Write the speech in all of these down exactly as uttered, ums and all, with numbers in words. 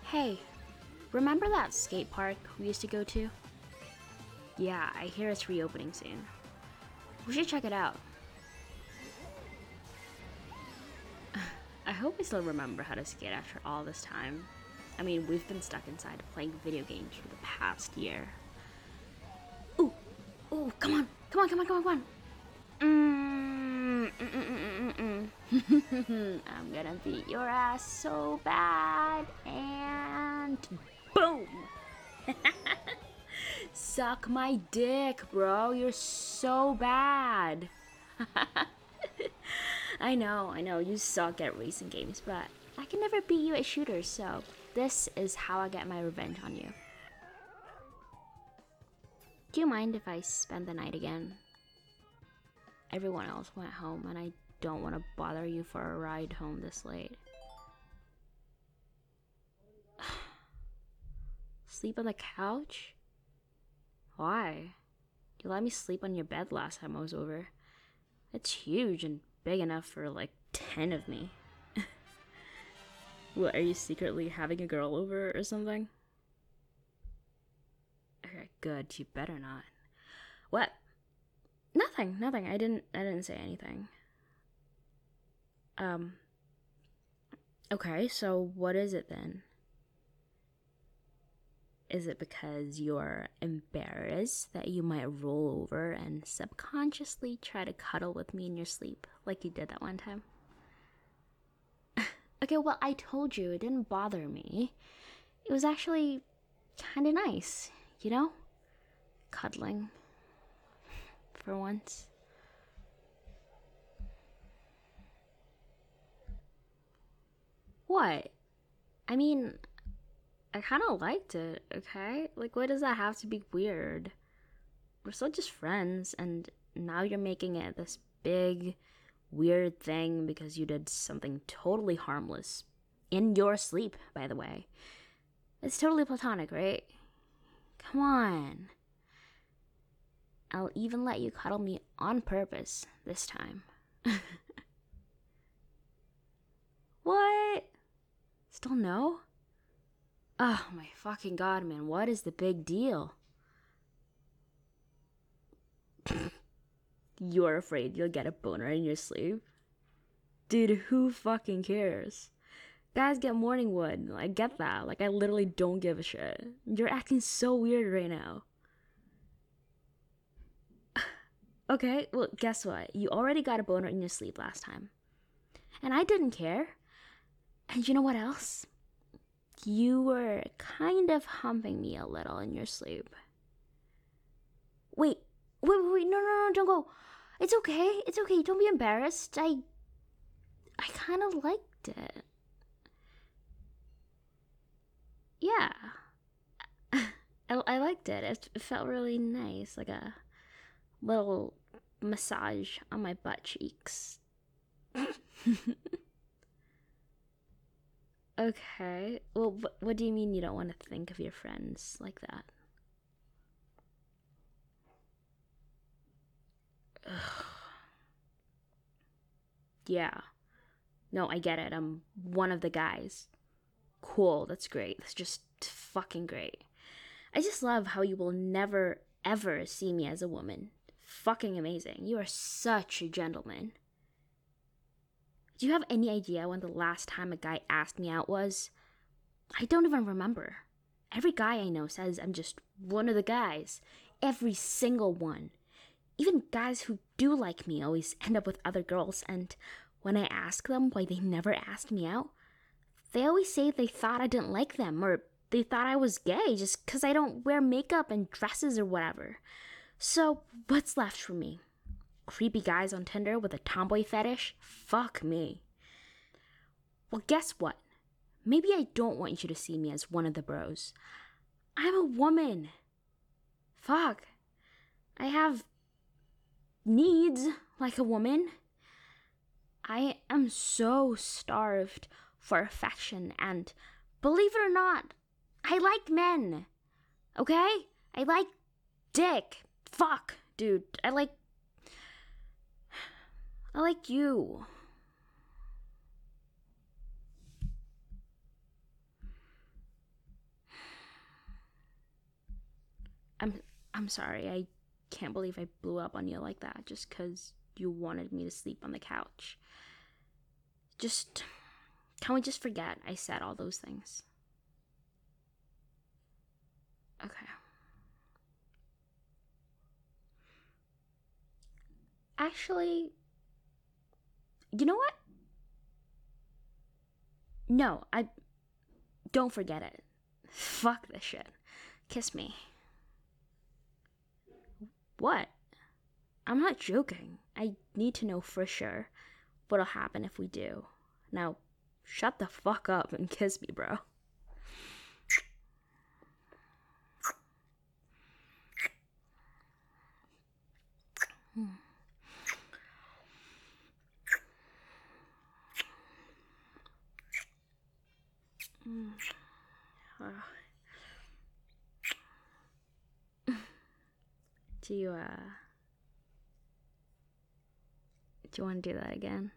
Hey, remember that skate park we used to go to? Yeah, I hear it's reopening soon. We should check it out. I hope we still remember how to skate after all this time. I mean, we've been stuck inside playing video games for the past year. Ooh, ooh, come on, come on, come on, come on, come on. Mm, mm, mm, mm, mm, mm. I'm gonna beat your ass so bad, and boom! Suck my dick, bro. You're so bad. I know, I know, you suck at racing games, but I can never beat you at shooters, so this is how I get my revenge on you. Do you mind if I spend the night again? Everyone else went home, and I don't want to bother you for a ride home this late. Sleep on the couch? Why? You let me sleep on your bed last time I was over. It's huge and big enough for like ten of me. What, are you secretly having a girl over or something? Okay, good, you better not. What? Nothing, nothing. I didn't I didn't say anything. Um Okay, so what is it then? Is it because you're embarrassed that you might roll over and subconsciously try to cuddle with me in your sleep, like you did that one time? Okay, well, I told you, it didn't bother me. It was actually kind of nice, you know? Cuddling. For once. What? I mean, I kind of liked it, okay? Like, why does that have to be weird? We're still just friends, and now you're making it this big, weird thing because you did something totally harmless. In your sleep, by the way. It's totally platonic, right? Come on. I'll even let you cuddle me on purpose this time. What? Still no? Oh my fucking god, man, what is the big deal? You're afraid you'll get a boner in your sleep? Dude, who fucking cares? Guys get morning wood, I get that. Like, I literally don't give a shit. You're acting so weird right now. Okay, well, guess what? You already got a boner in your sleep last time. And I didn't care. And you know what else? You were kind of humping me a little in your sleep. Wait, wait, wait, wait, no, no, no, don't go. It's okay, it's okay, don't be embarrassed. I, I kind of liked it. Yeah. I, I liked it. it. It felt really nice, like a little massage on my butt cheeks. Okay. Well, wh- what do you mean you don't want to think of your friends like that? Ugh. Yeah. No, I get it. I'm one of the guys. Cool, that's great. That's just fucking great. I just love how you will never, ever see me as a woman. Fucking amazing. You are such a gentleman. Do you have any idea when the last time a guy asked me out was? I don't even remember. Every guy I know says I'm just one of the guys. Every single one. Even guys who do like me always end up with other girls, and when I ask them why they never asked me out, they always say they thought I didn't like them, or they thought I was gay just because I don't wear makeup and dresses or whatever. So, what's left for me? Creepy guys on Tinder with a tomboy fetish? Fuck me. Well, guess what? Maybe I don't want you to see me as one of the bros. I'm a woman. Fuck. I have needs like a woman. I am so starved for affection, and believe it or not, I like men. Okay? I like dick. Fuck, dude. I like... I like you. I'm sorry. I can't believe I blew up on you like that just because you wanted me to sleep on the couch. Just, can we just forget I said all those things? Okay. Actually, you know what? No, I don't forget it. Fuck this shit. Kiss me. What? I'm not joking. I need to know for sure what'll happen if we do. Now, shut the fuck up and kiss me, bro. Hmm. Mm. Uh. Do you, uh... Do you want to do that again?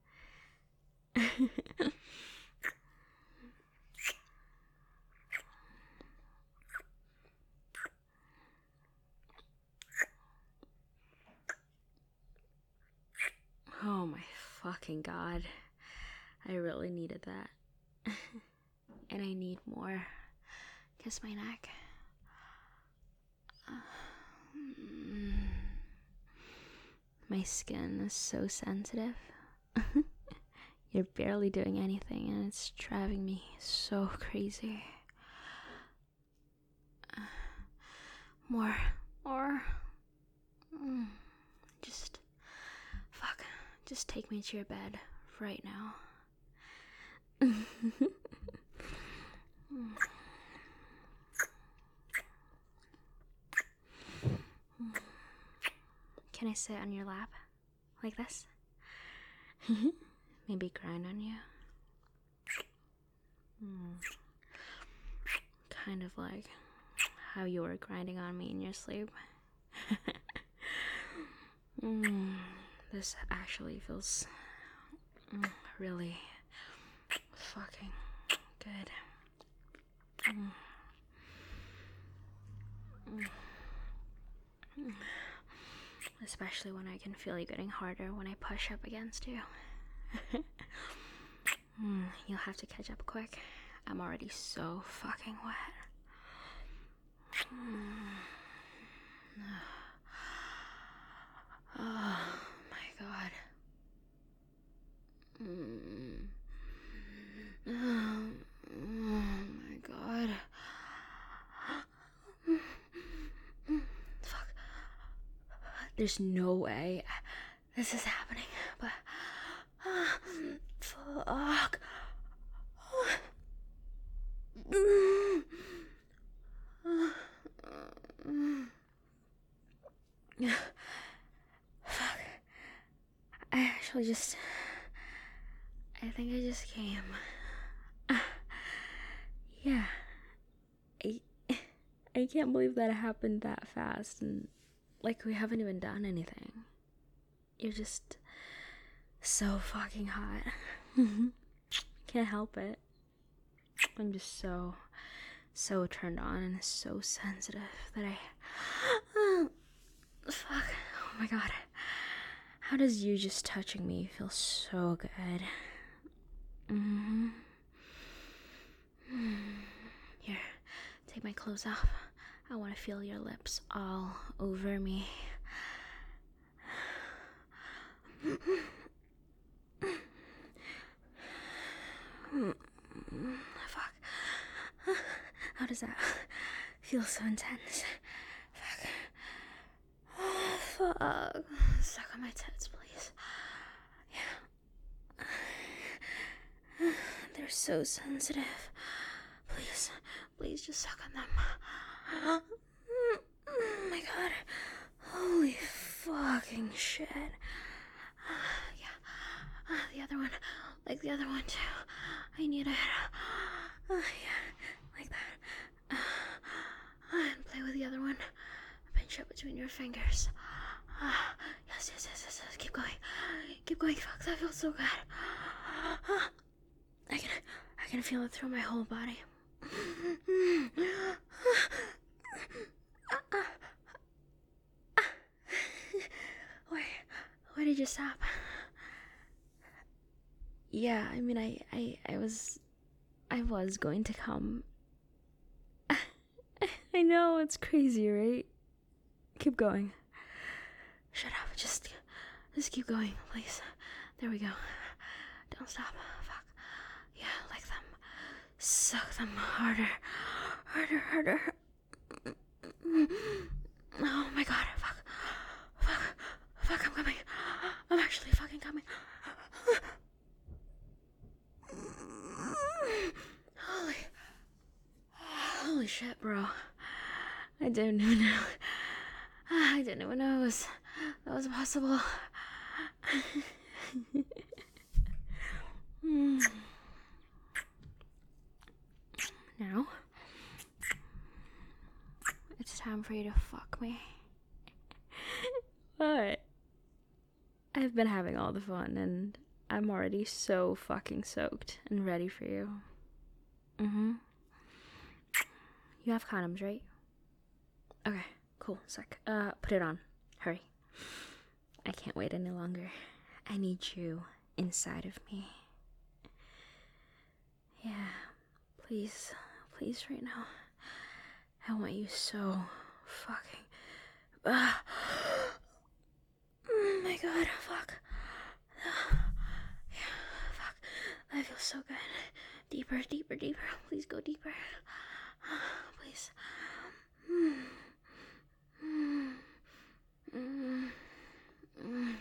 Oh my fucking god. I really needed that. And I need more. Kiss my neck. My skin is so sensitive. You're barely doing anything and it's driving me so crazy. More. More. Just... Fuck. Just take me to your bed right now. Can I sit on your lap? Like this? Maybe grind on you? Mm. Kind of like how you were grinding on me in your sleep. mm. This actually feels mm, really fucking good. Mm. Mm. Especially when I can feel you getting harder when I push up against you. mm, you'll have to catch up quick. I'm already so fucking wet. Mm. Oh my god. Mm. Oh my god. Fuck. There's no way this is happening, but uh, fuck. Fuck. I actually just... I think I just came. Uh, yeah. I, I can't believe that happened that fast and like we haven't even done anything. You're just so fucking hot. Can't help it. I'm just so, so turned on and so sensitive that I... Oh, fuck. Oh my god. How does you just touching me feel so good? Mm-hmm. Here, take my clothes off. I want to feel your lips all over me. Fuck. How does that feel so intense? Fuck. Oh, fuck. Suck on my tits, please. Yeah. They're so sensitive. Please, please just suck on them. Oh my god. Holy fucking shit. Yeah. The other one. Like the other one too. I need it. Yeah. Like that. And play with the other one. Pinch it between your fingers. Yes, yes, yes, yes, yes. Keep going. Keep going. Fuck, that feels so good. I can, I can feel it through my whole body. Why did you stop? Yeah, I mean, I, I, I was, I was going to come. I know, it's crazy, right? Keep going. Shut up, just, just keep going, please. There we go. Don't stop. Fuck. Yeah, like them. Suck them harder. Harder, harder. Oh my god, fuck. Fuck. Fuck, I'm coming. I'm actually fucking coming. Holy. Holy shit, bro. I didn't even know. I didn't even know it was, that was possible. Now, it's time for you to fuck me. What? I've been having all the fun, and I'm already so fucking soaked and ready for you. Mm-hmm. You have condoms, right? Okay, cool, sick. Uh, put it on. Hurry. I can't wait any longer. I need you inside of me. Yeah, please, please right now. I want you so fucking... Uh, oh my god, fuck. Uh, yeah, fuck. That feels so good. Deeper, deeper, deeper. Please go deeper. Uh, please. Mm. Mm. Mm. Mm.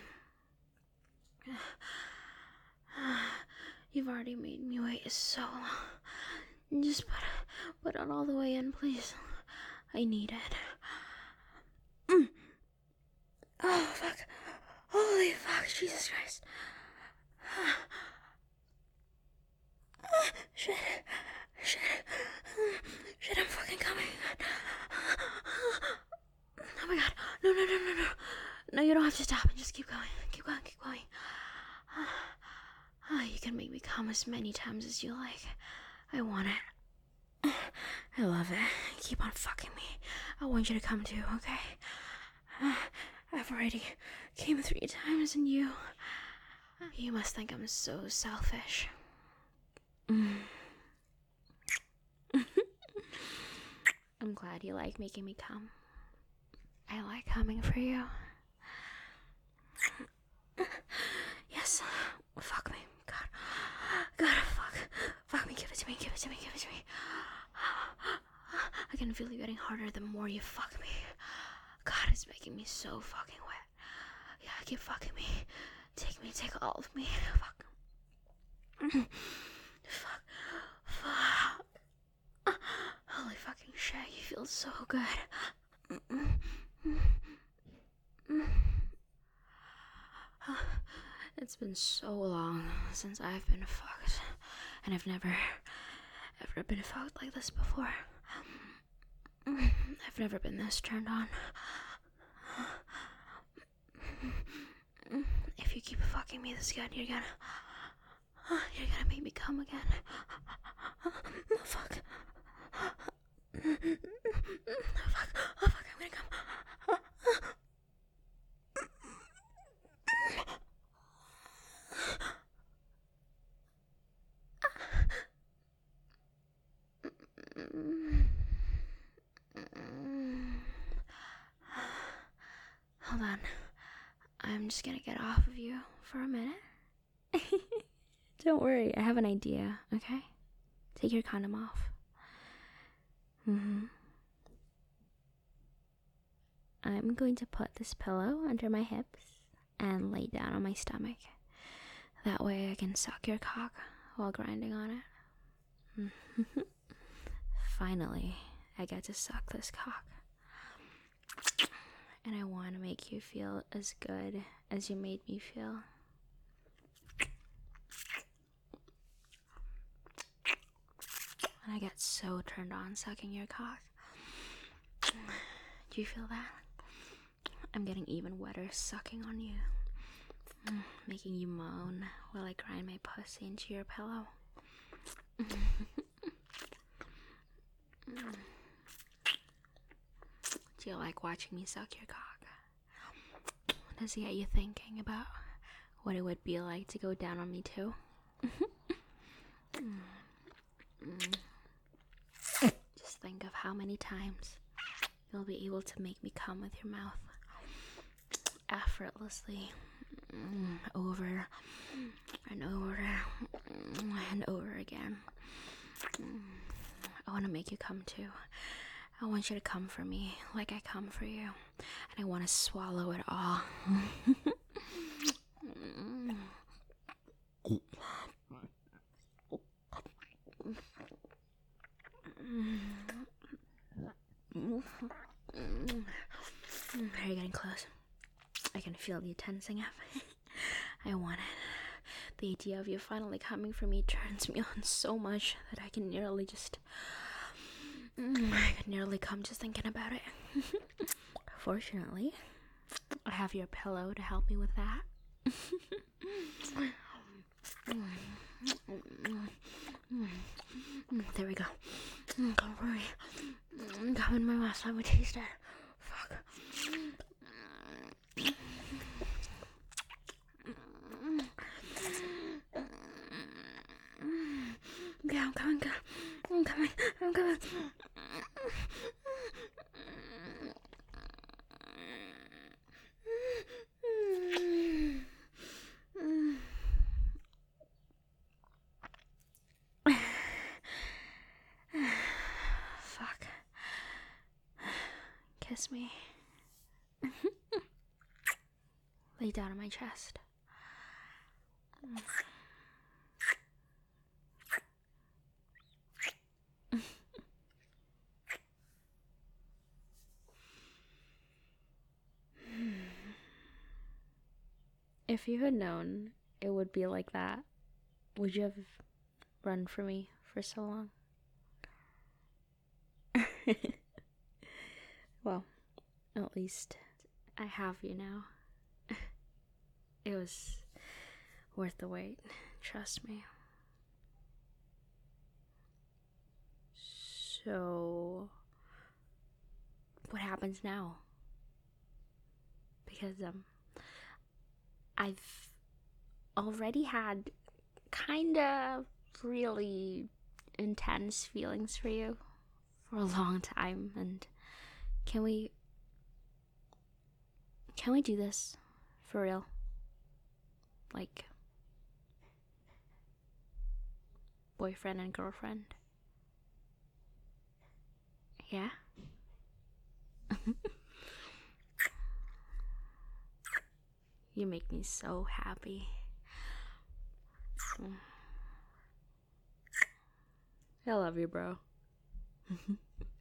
You've already made me wait so long. Just put, put it all the way in, please. I need it. Mm. Oh, fuck. Holy fuck, Jesus Christ. Shit. Shit. Shit, I'm fucking coming. Oh my god. No, no, no, no, no. No, you don't have to stop. Just keep going. Keep going, keep going. Oh, you can make me come as many times as you like. I want it. I love it. Keep on fucking me. I want you to come too, okay? I've already came three times and you... You must think I'm so selfish. Mm. I'm glad you like making me come. I like coming for you. Yes. Fuck me. God. God, fuck. Fuck me. Give it to me. Give it to me. Give it to me. I can feel you getting harder the more you fuck me. God, it's making me so fucking wet. Yeah, keep fucking me. Take me. Take all of me. Fuck. Fuck. Fuck. Holy fucking shit. You feel so good. It's been so long since I've been fucked, and I've never, ever been fucked like this before. I've never been this turned on. If you keep fucking me this good, you're gonna, you're gonna make me come again. Oh, fuck. Oh, fuck. Oh, fuck, I'm gonna come. Hold on. I'm just gonna get off of you for a minute. Don't worry, I have an idea, okay? Take your condom off. Mm-hmm. I'm going to put this pillow under my hips and lay down on my stomach. That way I can suck your cock while grinding on it. Finally, I get to suck this cock. And I want to make you feel as good as you made me feel. And I get so turned on sucking your cock. Do you feel that? I'm getting even wetter sucking on you. Making you moan while I grind my pussy into your pillow. Do you like watching me suck your cock? Does it get you thinking about what it would be like to go down on me too? Just think of how many times you'll be able to make me come with your mouth effortlessly, over and over and over again. I want to make you come too. I want you to come for me like I come for you, and I want to swallow it all. Are you getting close? I can feel you tensing up. I want it. The idea of you finally coming for me turns me on so much that I can nearly just... I can nearly come just thinking about it. Fortunately, I have your pillow to help me with that. There we go. Come for me. Come in my mouth. Let me taste it. Fuck. Okay, I'm coming. I'm coming. I'm coming. Fuck. Kiss me. Lay down on my chest. If you had known it would be like that, would you have run for me for so long? Well, at least I have you now. It was worth the wait, trust me. So, what happens now? Because, um, I've already had kind of really intense feelings for you for a long time, and can we can we do this for real? Like boyfriend and girlfriend? Yeah? You make me so happy. I love you, bro.